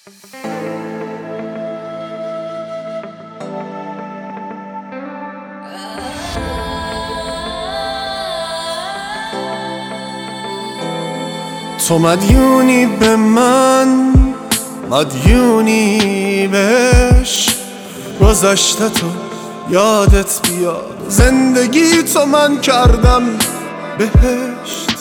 تو مدیونی به من، مدیونی بهش. گذشته تو یادت بیاد، زندگی تو من کردم بهشت.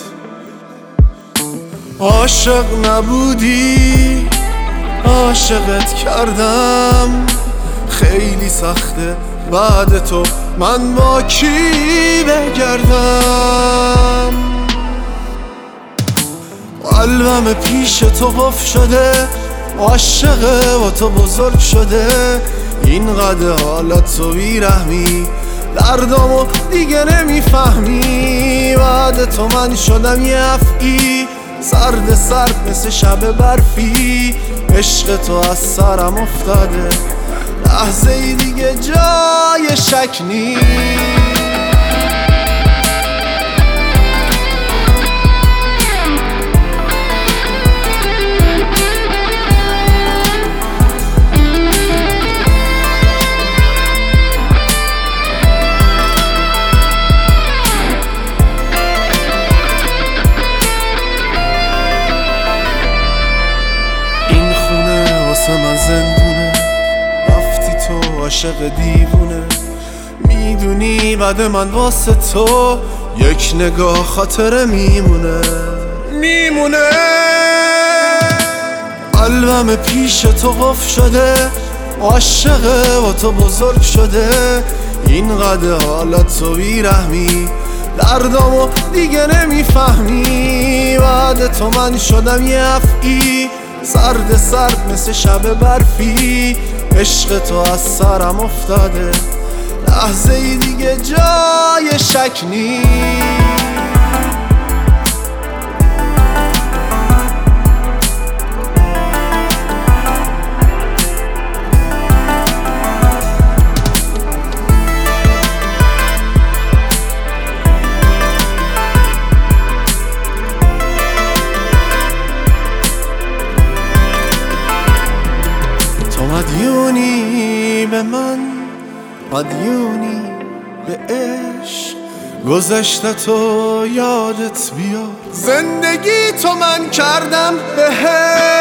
عاشق نبودی عاشقت کردم، خیلی سخته بعد تو من با کی بگردم. قلبم پیش تو قفل شده، عاشقه و تو بزرگ شده. اینقدر حالت تو بیرحمی، دردامو دیگه نمیفهمی. بعد تو من شدم یه افعی، سرد سرد مثل شب برفی. عشق تو از سرم افتاده، لحظه ای دیگه جای شک نیست. من زندونه، رفتی تو عاشق دیوونه. میدونی بعد من واسه تو یک نگاه خاطره میمونه. قلبم پیش تو قفل شده، عاشقه و تو بزرگ شده. اینقدر حالت تو بیرحمی، دردامو دیگه نمیفهمی. بعد تو من شدم یه افعی، سرد سرد مثل شب برفی. عشق تو از سرم افتاده، لحظه ای دیگه جای شک نیست. مدیونی به من، مدیونی به عشق. گذشته تو یادت بیاد، زندگی تو من کردم بهشت.